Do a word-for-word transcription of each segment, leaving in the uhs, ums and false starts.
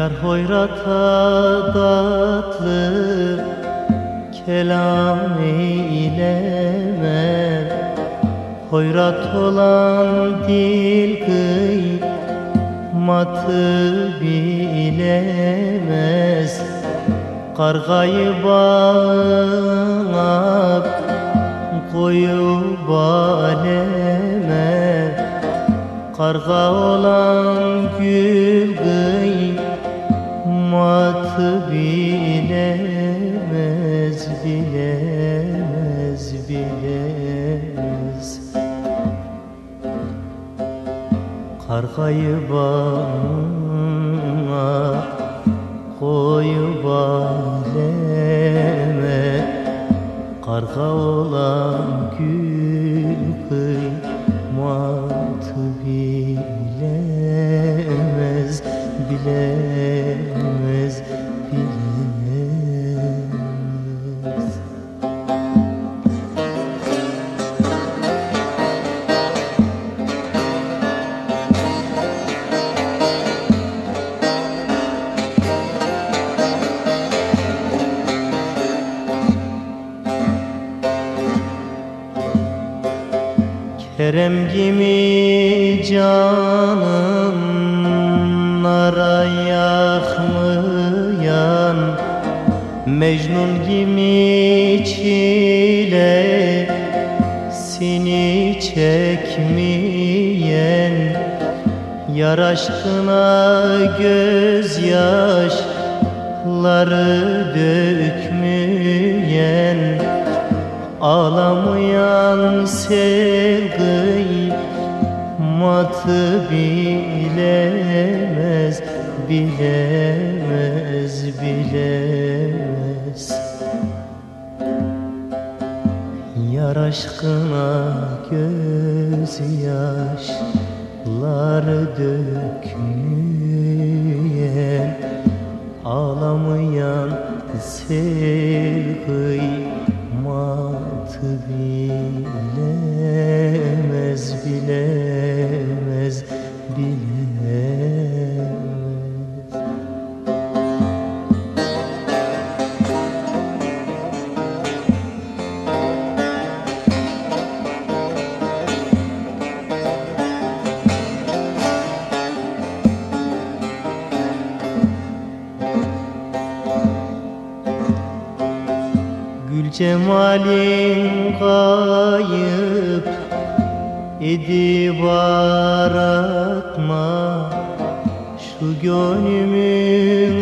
Yar hoyrata tatlı kelam eyleme, hoyrat olan dil kıymatı bilemez. Kargayı bağına koyup aleme, karga olan gül kıymatı bilemez, bilemez, bilemez. Kargayı bağına koyup aleme, karga olan gül kıymatı bilemez, bilemez, bilemez. Kerem gibi canım nara yakmayan, Mecnun gibi çilesini çekmeyen, yar aşkına gözyaşları dökmeyen, ağlamayan sevgimatı bilemez, bilemez, bilemez. Yar aşkına gözyaşları dökmeyen, ağlamayan sevgimatı bilemez, bilemez, bilemez. Gül cemalin kayıp edip aratma, şu gönlümün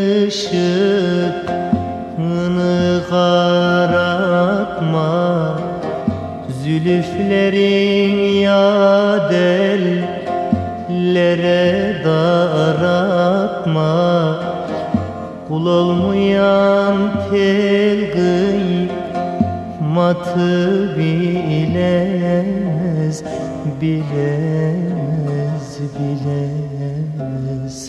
ışığını karartma. Zülüflerin yad ellere daratma, kul olmayan tel kıymatı bilemez, bilemez, bilemez.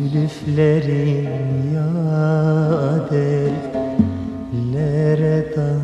Zülüflerin yad ellere daratma,